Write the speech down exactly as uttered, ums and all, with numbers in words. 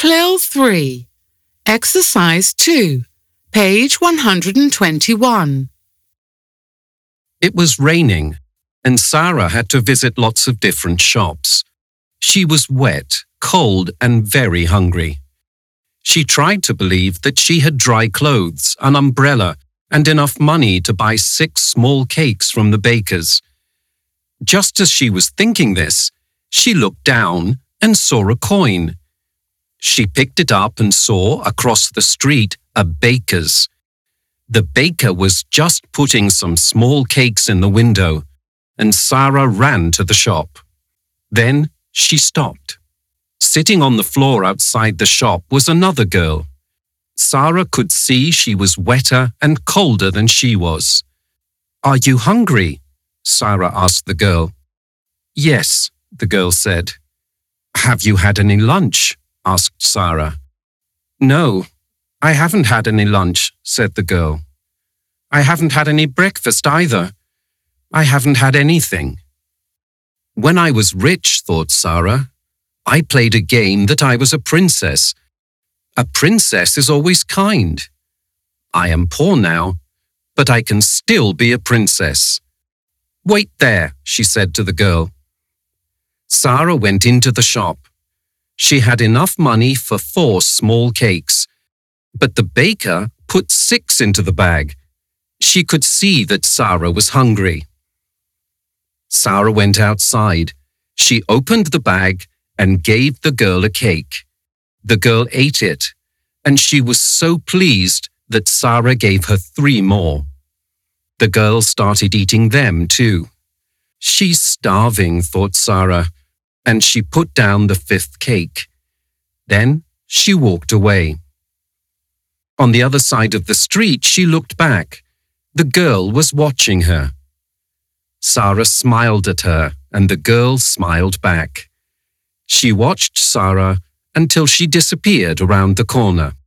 Clill three. Exercise two, page one hundred twenty-one. It was raining, and Sarah had to visit lots of different shops. She was wet, cold, and very hungry. She tried to believe that she had dry clothes, an umbrella, and enough money to buy six small cakes from the baker's. Just as she was thinking this, she looked down and saw a coin. She picked it up and saw, across the street, a baker's. The baker was just putting some small cakes in the window, and Sarah ran to the shop. Then she stopped. Sitting on the floor outside the shop was another girl. Sarah could see she was wetter and colder than she was. "Are you hungry?" Sarah asked the girl. "Yes," the girl said. "Have you had any lunch?" asked Sarah. "No, I haven't had any lunch," said the girl. "I haven't had any breakfast either. I haven't had anything." When I was rich, thought Sarah, I played a game that I was a princess. A princess is always kind. I am poor now, but I can still be a princess. "Wait there," she said to the girl. Sarah went into the shop. She had enough money for four small cakes, but the baker put six into the bag. She could see that Sarah was hungry. Sarah went outside. She opened the bag and gave the girl a cake. The girl ate it, and she was so pleased that Sarah gave her three more. The girl started eating them too. She's starving, thought Sarah, and she put down the fifth cake. Then she walked away. On the other side of the street, she looked back. The girl was watching her. Sarah smiled at her, and the girl smiled back. She watched Sarah until she disappeared around the corner.